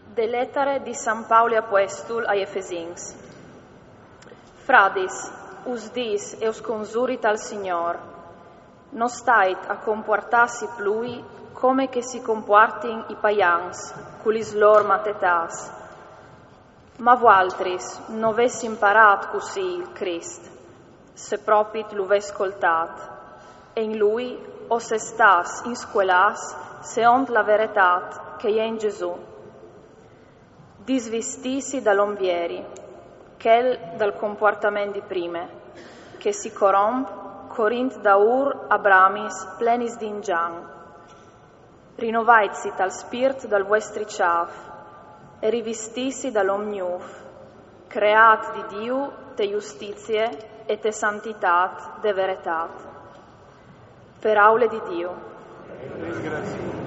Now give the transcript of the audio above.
De lettere di San Paolo Apostol ai Efesins. Frades, us dis e us consurit al Signor, non stait a comportarsi plui come che si comportin i paians, culis lor matetas, ma voaltris non ves imparat così il Crist, se propit lo ves ascoltat, e in lui os estas insquelas seont la veritat che è in Gesù. Disvestisi dall'ombieri, ch'el dal comportamento di prime, che si corint da ur abramis plenis d'ingian. Rinnovaitsi tal spirit dal vostri ciaf, e rivestisi dall'omniuf, creat di Dio te justizie e te santitat de veritat. Per aule di Dio.